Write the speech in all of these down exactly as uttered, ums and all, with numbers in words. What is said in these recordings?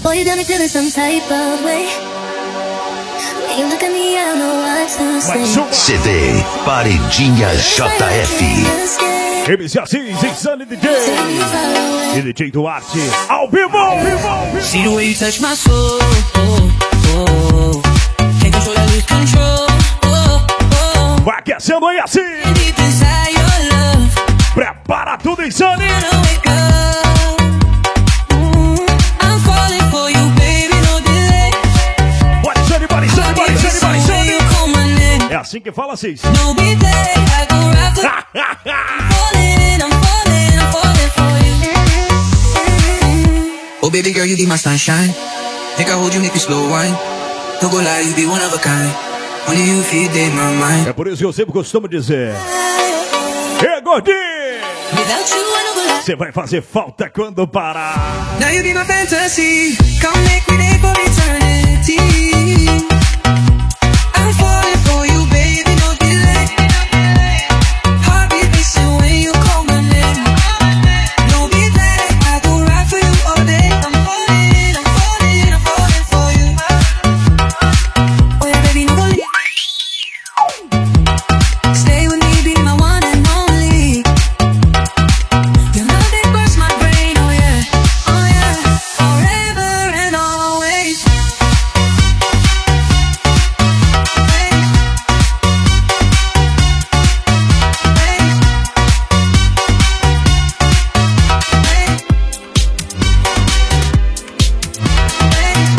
Boy, you got me feeling some type of way. When you look at me, I don't know what to say. C D Paredinha J F. M C Assis, Insane D J e D J Duarte ao vivo, ao vivo, ao vivo. See the way you touch my soul, oh, oh. Can't control, I lose control, oh, oh. Vai aquecendo aí assim. Deep inside your love, prepara tudo, Insane. I'm falling for you, baby, no delay. Bora, Insane, bora, Insane, bora, Insane, bora, Insane. É assim que fala, Cis. No be there, I go right for I'm falling, I'm falling, I'm falling for you. Oh baby girl, you be my sunshine. Think I hold you, make you slow wine. Don't go lie, you be one of a kind. Only you feed in my mind. É por isso que eu sempre costumo dizer: Ei, gordinho, você vai fazer falta quando parar. Now you be my fantasy. Come make me day for eternity. I'm falling for you, baby, no delay. Heartbeat racing when you call my name. No be there, I go right for you all day. I'm falling, I'm falling, I'm falling for you. Oh yeah, baby, no go leave. Stay with me, be my one and only. Your love, it bursts my brain, oh yeah, oh yeah. Forever and always.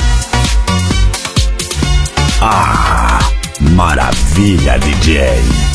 Ah, maravilha, D J.